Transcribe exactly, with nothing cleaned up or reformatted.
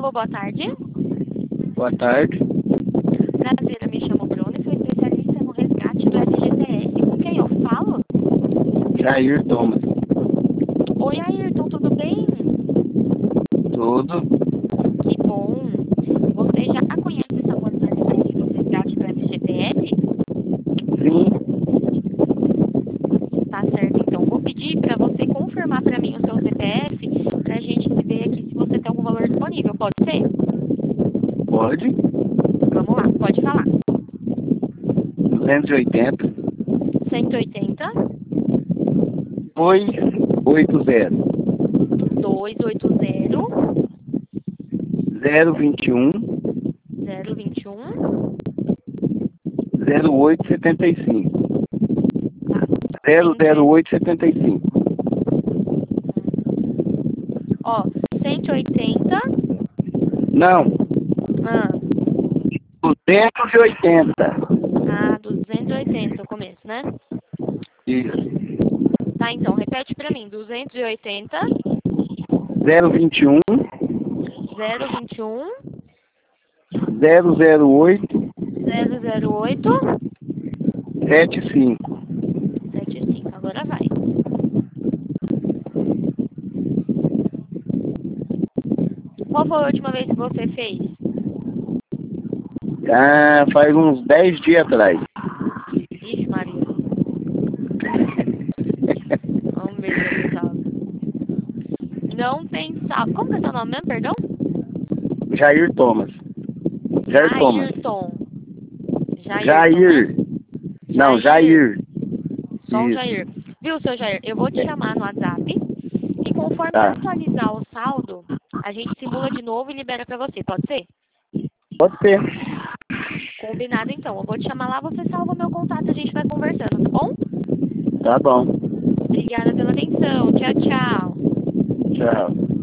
Alô, boa tarde. Boa tarde. Prazer, eu me chamo Bruno e sou especialista no resgate do F G T S. Com quem eu falo? Jair Thomas. Oi, Ayrton, tudo bem? Tudo. Que bom. Você já conhece essa modalidade do resgate do F G T S? Sim. Tá certo, então. Vou pedir para você confirmar para mim o seu C P F para a gente ver aqui se você tem algum valor disponível. Pode ser? Pode. Vamos lá, pode falar. duzentos e oitenta. cento e oitenta, dois oito zero. duzentos e oitenta, zero vinte e um. zero vinte e um. zero oito setenta e cinco. Tá. zero zero oito setenta e cinco. Ó, cento e oitenta. Não. Ah, duzentos e oitenta. ah, duzentos e oitenta o começo, né? Isso. Tá, então, repete pra mim. duzentos e oitenta, zero vinte e um. zero vinte e um, zero zero oito. zero zero oito, setenta e cinco. setenta e cinco. Agora vai. Qual foi a última vez que você fez? Ah, faz uns dez dias atrás. Ixi, Maria. Vamos ver se eu salvo. Não tem salvo. Como que é seu nome mesmo, perdão? Jair Thomas. Jair Thomas. Jairton. Jairton, Jair. né? Não, Jair. Só o Isso. Jair. Viu, seu Jair? Eu vou te chamar no WhatsApp e conforme Tá. atualizar o saldo, a gente simula de novo e libera pra você. Pode ser? Pode ser. Combinado, então. Eu vou te chamar lá, você salva o meu contato e a gente vai conversando, tá bom? Tá bom. Obrigada pela atenção. Tchau, tchau. Tchau.